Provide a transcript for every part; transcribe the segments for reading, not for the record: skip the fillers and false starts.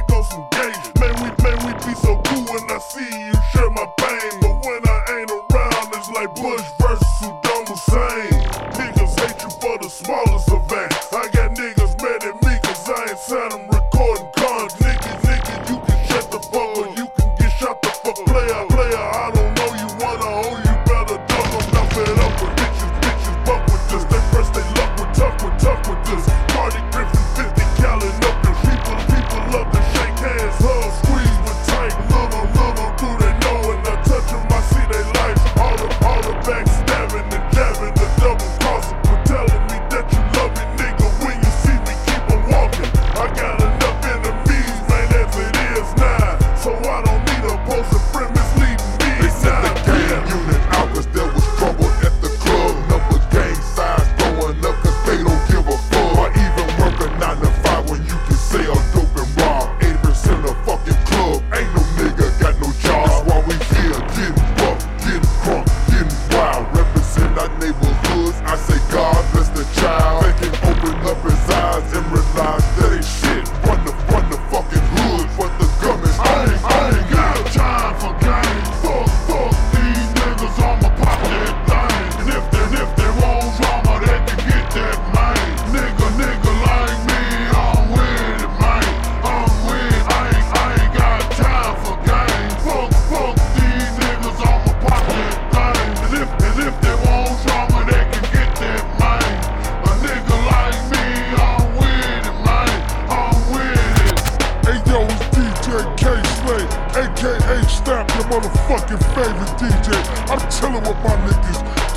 like on some gay. Man, we be so cool when I see you share my pain. But when I ain't around, it's like Bush versus Saddam Hussein. Niggas hate you for the smallest of acts. I got niggas mad at me cause I ain't signed them recording cons. Nigga, you can shut the fuck or you can get shot the fuck. Player, I don't know you wanna hold, you better duck. I'm not fed up with bitches buck with this. They press they luck with tuck with this. Cardi Griffin 50 gallon up this. People love to shake hands, hug, squeeze with tight. Little do they know when I touch them I see they life. All the backstabbing and jabbing, the double crossing for telling me that you love me, nigga. When you see me, keep on walking. I got enough enemies, man, as it is now. So I don't need a opposing friend misleading me. They sent the gang unit out cause there was trouble at the club. Number gang size going up cause they don't give a fuck. Or even work a 9 to 5 when you can sell dope and rob 80% of fucking club. Ain't no nigga got no job. That's why we here getting bucked, getting crunk, getting wild. Represent our neighborhoods. I say God bless the child. They can open up his eyes and realize that ain't shit. Run the fucking hood for the government. I ain't got time for games. Fuck these niggas, I'ma pop that thing. And if they want drama, they can get that man. Nigga like me, I'm with it, man. I'm with it. I ain't got time for games. Fuck these niggas, I'ma pop that thing. And if they want drama, they can get that man. A nigga like me, I'm with it, man. I'm with it. Hey yo, it's DJ K-Slay, aka Snap, your motherfucking favorite DJ. I'm chillin' with my niggas,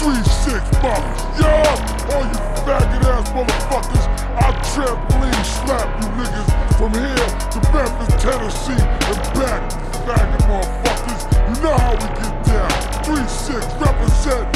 3-6 bottles. Yeah, all you faggot ass motherfuckers, I trampoline slap you niggas from here to Memphis, Tennessee, and back, faggot motherfuckers. You know how we get down. 3-6 represent